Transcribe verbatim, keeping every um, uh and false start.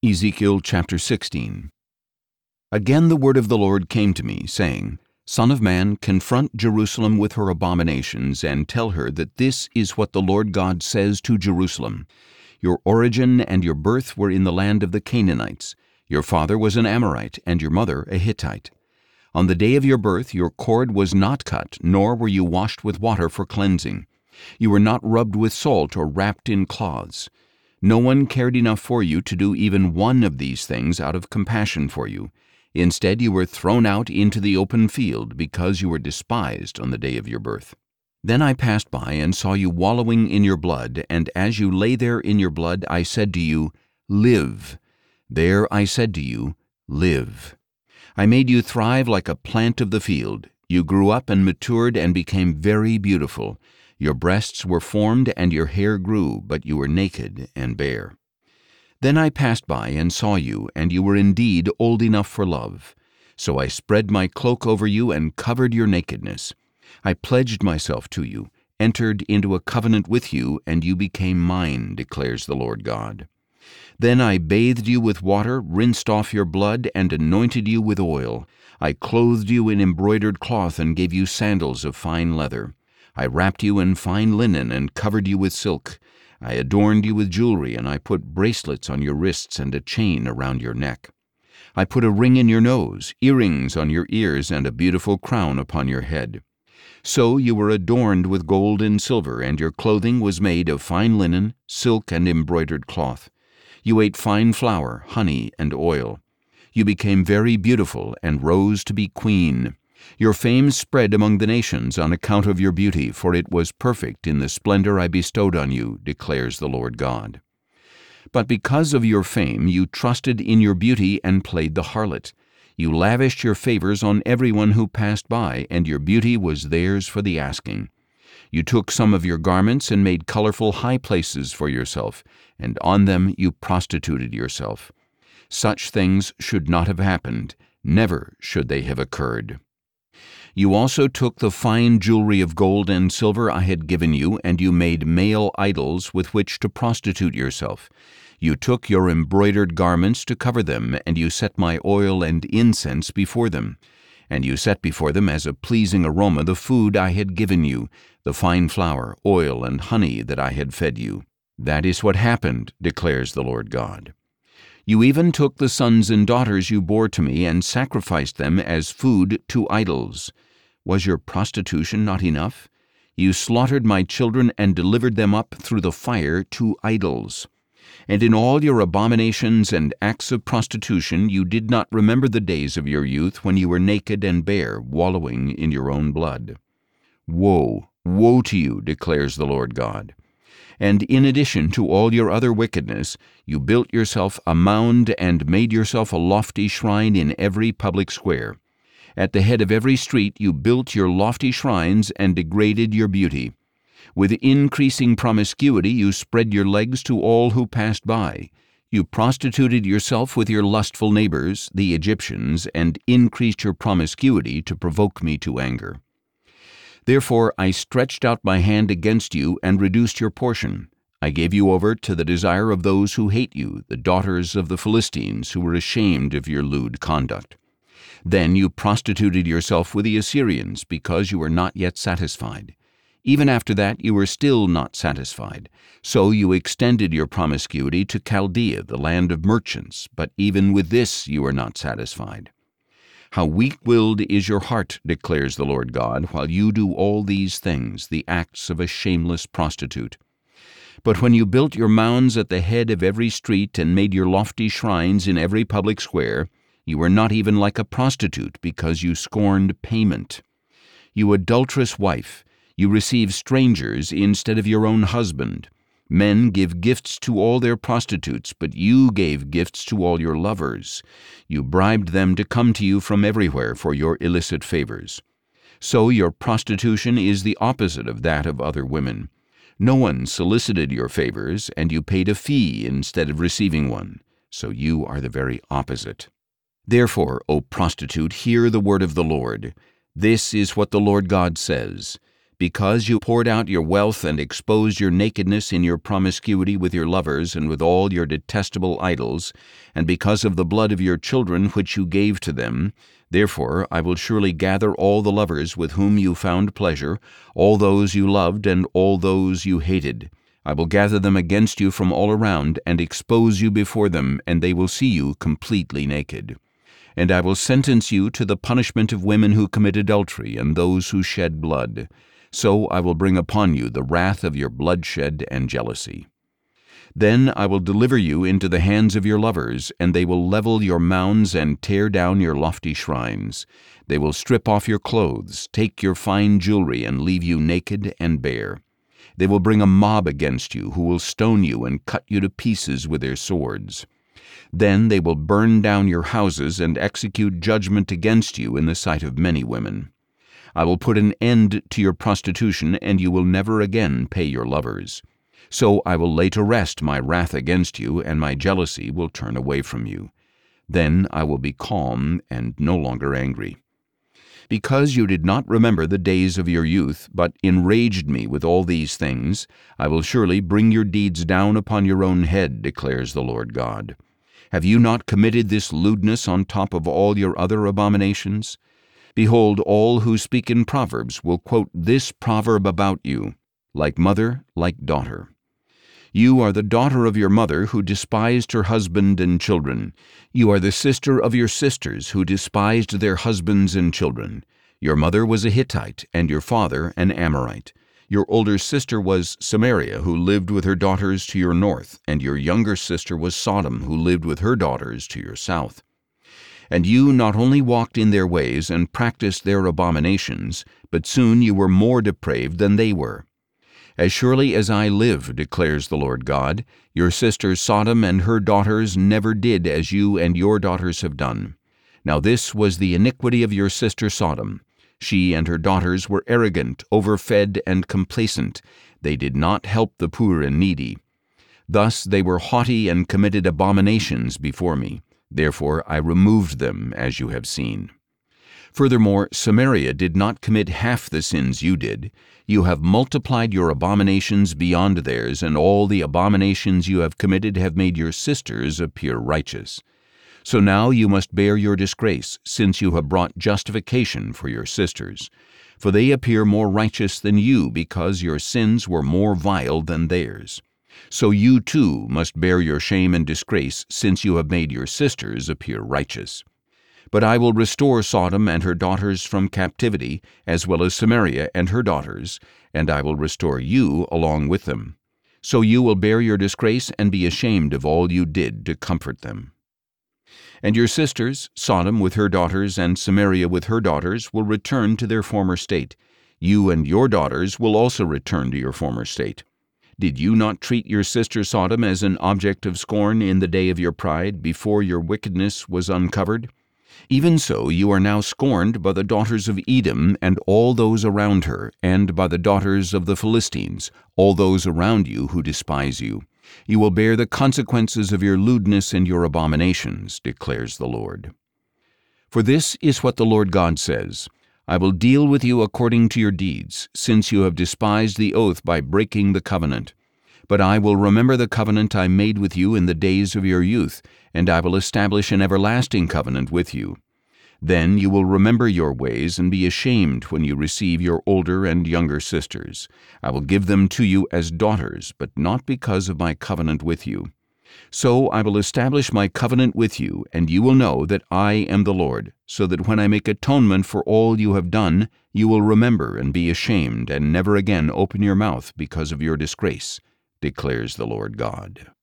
Ezekiel chapter sixteen. Again the word of the Lord came to me, saying, Son of man, confront Jerusalem with her abominations, and tell her that this is what the Lord God says to Jerusalem. Your origin and your birth were in the land of the Canaanites. Your father was an Amorite, and your mother a Hittite. On the day of your birth your cord was not cut, nor were you washed with water for cleansing. You were not rubbed with salt or wrapped in cloths. No one cared enough for you to do even one of these things out of compassion for you. Instead, you were thrown out into the open field because you were despised on the day of your birth. Then I passed by and saw you wallowing in your blood, and as you lay there in your blood, I said to you, Live. There I said to you, Live. I made you thrive like a plant of the field. You grew up and matured and became very beautiful. Your breasts were formed and your hair grew, but you were naked and bare. Then I passed by and saw you, and you were indeed old enough for love. So I spread my cloak over you and covered your nakedness. I pledged myself to you, entered into a covenant with you, and you became mine, declares the Lord God. Then I bathed you with water, rinsed off your blood, and anointed you with oil. I clothed you in embroidered cloth and gave you sandals of fine leather. I wrapped you in fine linen and covered you with silk. I adorned you with jewelry, and I put bracelets on your wrists and a chain around your neck. I put a ring in your nose, earrings on your ears, and a beautiful crown upon your head. So you were adorned with gold and silver, and your clothing was made of fine linen, silk, and embroidered cloth. You ate fine flour, honey, and oil. You became very beautiful and rose to be queen. Your fame spread among the nations on account of your beauty, for it was perfect in the splendor I bestowed on you, declares the Lord God. But because of your fame you trusted in your beauty and played the harlot. You lavished your favors on everyone who passed by, and your beauty was theirs for the asking. You took some of your garments and made colorful high places for yourself, and on them you prostituted yourself. Such things should not have happened. Never should they have occurred. You also took the fine jewelry of gold and silver I had given you, and you made male idols with which to prostitute yourself. You took your embroidered garments to cover them, and you set my oil and incense before them. And you set before them as a pleasing aroma the food I had given you, the fine flour, oil, and honey that I had fed you. That is what happened, declares the Lord God. You even took the sons and daughters you bore to me and sacrificed them as food to idols. Was your prostitution not enough? You slaughtered my children and delivered them up through the fire to idols. And in all your abominations and acts of prostitution you did not remember the days of your youth when you were naked and bare, wallowing in your own blood. Woe, woe to you, declares the Lord God. And in addition to all your other wickedness, you built yourself a mound and made yourself a lofty shrine in every public square. At the head of every street you built your lofty shrines and degraded your beauty. With increasing promiscuity you spread your legs to all who passed by. You prostituted yourself with your lustful neighbors, the Egyptians, and increased your promiscuity to provoke me to anger. Therefore I stretched out my hand against you and reduced your portion. I gave you over to the desire of those who hate you, the daughters of the Philistines, who were ashamed of your lewd conduct. Then you prostituted yourself with the Assyrians, because you were not yet satisfied. Even after that you were still not satisfied. So you extended your promiscuity to Chaldea, the land of merchants, but even with this you are not satisfied. How weak-willed is your heart, declares the Lord God, while you do all these things, the acts of a shameless prostitute. But when you built your mounds at the head of every street and made your lofty shrines in every public square, you were not even like a prostitute, because you scorned payment. You adulterous wife, you receive strangers instead of your own husband. Men give gifts to all their prostitutes, but you gave gifts to all your lovers. You bribed them to come to you from everywhere for your illicit favors. So your prostitution is the opposite of that of other women. No one solicited your favors, and you paid a fee instead of receiving one. So you are the very opposite. Therefore, O prostitute, hear the word of the Lord. This is what the Lord God says. Because you poured out your wealth and exposed your nakedness in your promiscuity with your lovers and with all your detestable idols, and because of the blood of your children which you gave to them, therefore I will surely gather all the lovers with whom you found pleasure, all those you loved and all those you hated. I will gather them against you from all around, and expose you before them, and they will see you completely naked. And I will sentence you to the punishment of women who commit adultery and those who shed blood. So I will bring upon you the wrath of your bloodshed and jealousy. Then I will deliver you into the hands of your lovers, and they will level your mounds and tear down your lofty shrines. They will strip off your clothes, take your fine jewelry, and leave you naked and bare. They will bring a mob against you, who will stone you and cut you to pieces with their swords. Then they will burn down your houses and execute judgment against you in the sight of many women. I will put an end to your prostitution, and you will never again pay your lovers. So I will lay to rest my wrath against you, and my jealousy will turn away from you. Then I will be calm and no longer angry. Because you did not remember the days of your youth, but enraged me with all these things, I will surely bring your deeds down upon your own head, declares the Lord God. Have you not committed this lewdness on top of all your other abominations? Behold, all who speak in Proverbs will quote this proverb about you, like mother, like daughter. You are the daughter of your mother, who despised her husband and children. You are the sister of your sisters, who despised their husbands and children. Your mother was a Hittite, and your father an Amorite. Your older sister was Samaria, who lived with her daughters to your north, and your younger sister was Sodom, who lived with her daughters to your south. And you not only walked in their ways and practiced their abominations, but soon you were more depraved than they were. As surely as I live, declares the Lord God, your sister Sodom and her daughters never did as you and your daughters have done. Now this was the iniquity of your sister Sodom. She and her daughters were arrogant, overfed, and complacent. They did not help the poor and needy. Thus they were haughty and committed abominations before me. Therefore I removed them, as you have seen. Furthermore, Samaria did not commit half the sins you did. You have multiplied your abominations beyond theirs, and all the abominations you have committed have made your sisters appear righteous. So now you must bear your disgrace, since you have brought justification for your sisters. For they appear more righteous than you, because your sins were more vile than theirs. So you too must bear your shame and disgrace, since you have made your sisters appear righteous. But I will restore Sodom and her daughters from captivity, as well as Samaria and her daughters, and I will restore you along with them. So you will bear your disgrace and be ashamed of all you did to comfort them. And your sisters, Sodom with her daughters and Samaria with her daughters, will return to their former state. You and your daughters will also return to your former state. Did you not treat your sister Sodom as an object of scorn in the day of your pride, before your wickedness was uncovered? Even so you are now scorned by the daughters of Edom and all those around her, and by the daughters of the Philistines, all those around you who despise you. You will bear the consequences of your lewdness and your abominations, declares the Lord. For this is what the Lord God says, I will deal with you according to your deeds, since you have despised the oath by breaking the covenant. But I will remember the covenant I made with you in the days of your youth, and I will establish an everlasting covenant with you. Then you will remember your ways and be ashamed when you receive your older and younger sisters. I will give them to you as daughters, but not because of my covenant with you. So I will establish my covenant with you, and you will know that I am the Lord, so that when I make atonement for all you have done, you will remember and be ashamed, and never again open your mouth because of your disgrace, declares the Lord God.